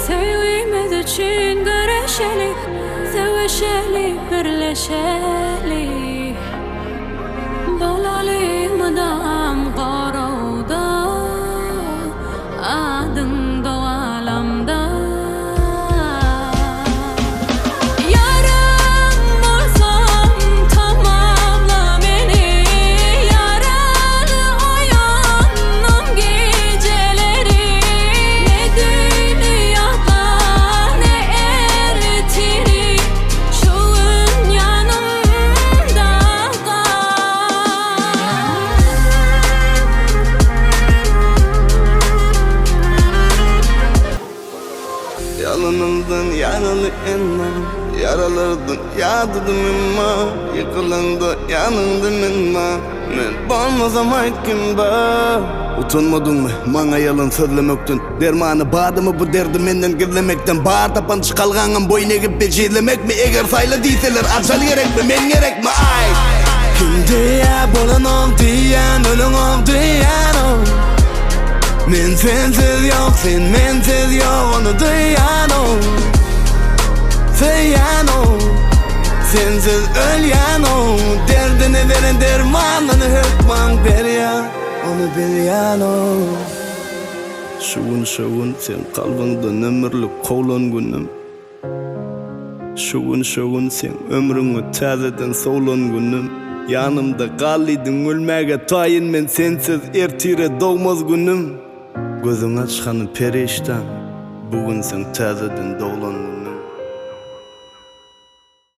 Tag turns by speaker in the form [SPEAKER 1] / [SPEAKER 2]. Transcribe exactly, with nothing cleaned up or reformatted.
[SPEAKER 1] Sevgimiz için görüşeli, sevişeli, birleşeli. Bolalımdan qarauda, adın da alamda. Yarım olsam tamamla beni, yaralı uyandım geceleri. Ne dünyada ne eritiri, şuun yanımda kal.
[SPEAKER 2] Yalanımdan yaralı enler, yaralardan yadıdım imma. Yıkılında yanındım imma. Men bolmasam aytkim ba. Utanmadın mı? Mana yalan sözlemekten. Dermanı bağdı mı bu derdi menden gizlemekten? Bağır tapan çıkalganın boyun egip becirlemek mi? Eğer sayla deyseler acal gerek mi? Men gerek mi? Ay! Kim diye bolan ol diyen, ölün ol diyen ol. Men sensiz yok, sen mensiz yok, onu duyan ol. Söyleyen ol, sensiz ölyen ol. Derdini veren dermanını hükman beryan, onu bilyan ol. Şuun şuun sen kalbinde ömürlük kovlan günüm. Şuun şuun sen ömrünü tazeden soğlan günüm. Yanımda kalydın ölmege tayin, men sensiz ertire doğmaz günüm. Gözün açkanı periştan, bugün sen tazeden doğlan günüm.